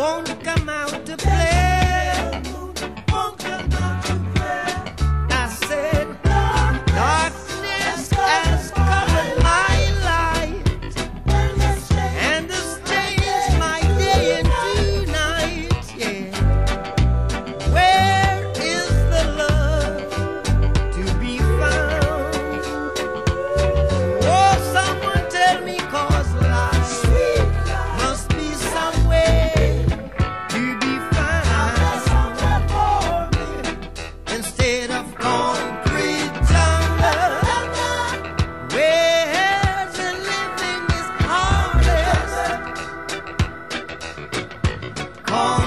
won't come out to play. I said, darkness has covered my light, and has changed my day into night. Yeah, where is the love to be found? Oh, someone tell me, 'cause life must be somewhere to be found. Instead of concrete jungle, where the living is hardest.